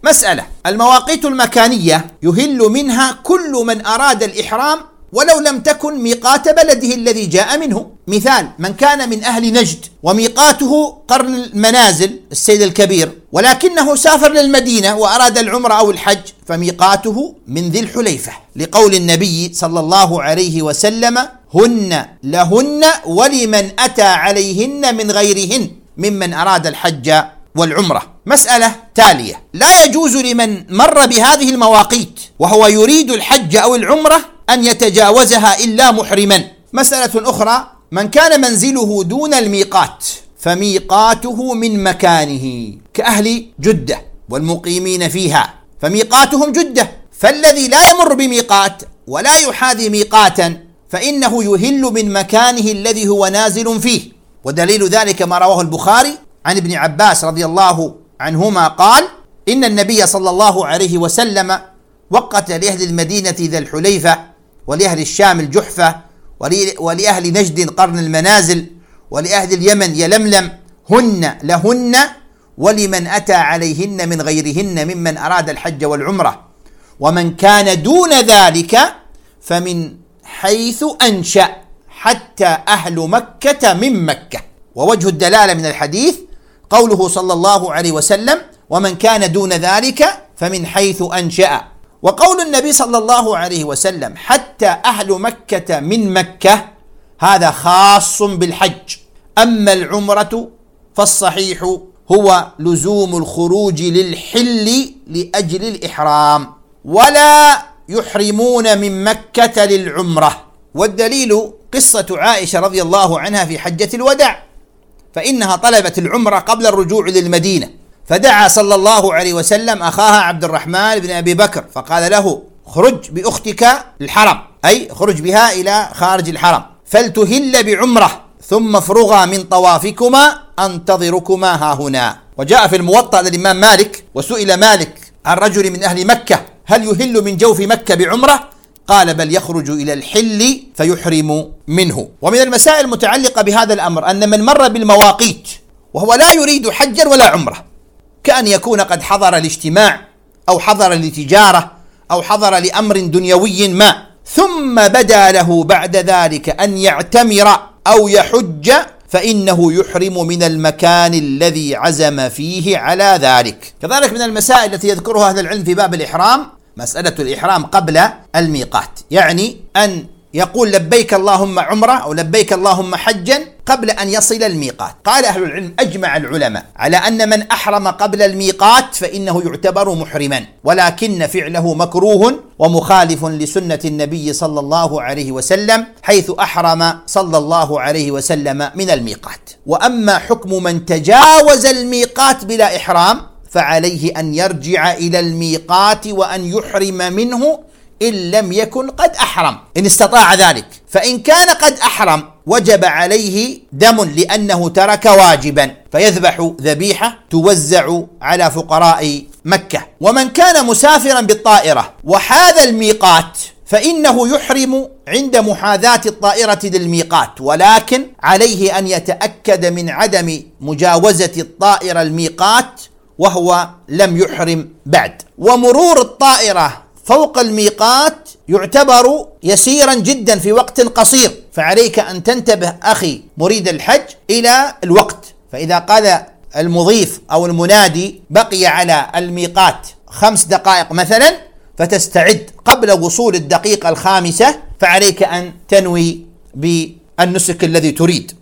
مسألة: المواقيت المكانية يهل منها كل من أراد الإحرام ولو لم تكن ميقات بلده الذي جاء منه. مثال: من كان من أهل نجد وميقاته قرن المنازل السيد الكبير، ولكنه سافر للمدينة وأراد العمرة أو الحج، فميقاته من ذي الحليفة، لقول النبي صلى الله عليه وسلم: هن لهن ولمن أتى عليهن من غيرهن ممن أراد الحج والعمرة. مسألة تالية: لا يجوز لمن مر بهذه المواقيت وهو يريد الحج أو العمرة أن يتجاوزها إلا محرما. مسألة أخرى: من كان منزله دون الميقات فميقاته من مكانه، كأهل جدة والمقيمين فيها فميقاتهم جدة، فالذي لا يمر بميقات ولا يحاذي ميقاتا فإنه يهل من مكانه الذي هو نازل فيه. ودليل ذلك ما رواه البخاري عن ابن عباس رضي الله عنهما قال: إن النبي صلى الله عليه وسلم وقت لأهل المدينة ذا الحليفة، ولأهل الشام الجحفة، ولأهل نجد قرن المنازل، ولأهل اليمن يلملم، هن لهن ولمن أتى عليهن من غيرهن ممن أراد الحج والعمرة، ومن كان دون ذلك فمن حيث أنشأ حتى أهل مكة من مكة. ووجه الدلالة من الحديث قوله صلى الله عليه وسلم: ومن كان دون ذلك فمن حيث أنشأ. وقول النبي صلى الله عليه وسلم: حتى أهل مكة من مكة، هذا خاص بالحج. أما العمرة فالصحيح هو لزوم الخروج للحل لأجل الإحرام، ولا يحرمون من مكة للعمرة. والدليل قصة عائشة رضي الله عنها في حجة الوداع، فإنها طلبت العمرة قبل الرجوع للمدينة، فدعا صلى الله عليه وسلم أخاها عبد الرحمن بن أبي بكر فقال له: خرج بأختك الحرم، أي خرج بها إلى خارج الحرم، فلتهل بعمرة ثم افرغا من طوافكما أنتظركما ها هنا. وجاء في الموطأ للإمام مالك: وسئل مالك عن رجل من أهل مكة هل يهل من جوف مكة بعمرة؟ قال: بل يخرج إلى الحل فيحرم منه. ومن المسائل المتعلقة بهذا الأمر أن من مر بالمواقيت وهو لا يريد حجا ولا عمرة، كأن يكون قد حضر الاجتماع أو حضر لتجارة أو حضر لأمر دنيوي ما، ثم بدا له بعد ذلك أن يعتمر أو يحج، فإنه يحرم من المكان الذي عزم فيه على ذلك. كذلك من المسائل التي يذكرها أهل العلم في باب الإحرام مسألة الإحرام قبل الميقات، يعني أن يقول لبيك اللهم عمرة أو لبيك اللهم حجا قبل أن يصل الميقات. قال أهل العلم: أجمع العلماء على أن من أحرم قبل الميقات فإنه يعتبر محرما، ولكن فعله مكروه ومخالف لسنة النبي صلى الله عليه وسلم، حيث أحرم صلى الله عليه وسلم من الميقات. وأما حكم من تجاوز الميقات بلا إحرام فعليه أن يرجع إلى الميقات وأن يحرم منه إن لم يكن قد أحرم إن استطاع ذلك، فإن كان قد أحرم وجب عليه دم لأنه ترك واجبا، فيذبح ذبيحة توزع على فقراء مكة. ومن كان مسافرا بالطائرة وحاذ الميقات فإنه يحرم عند محاذاة الطائرة للميقات، ولكن عليه أن يتأكد من عدم مجاوزة الطائرة الميقات وهو لم يحرم بعد. ومرور الطائرة فوق الميقات يعتبر يسيرا جدا في وقت قصير، فعليك أن تنتبه أخي مريد الحج إلى الوقت. فإذا قال المضيف أو المنادي بقي على الميقات 5 دقائق مثلا، فتستعد قبل وصول الدقيقة 5، فعليك أن تنوي بالنسك الذي تريد.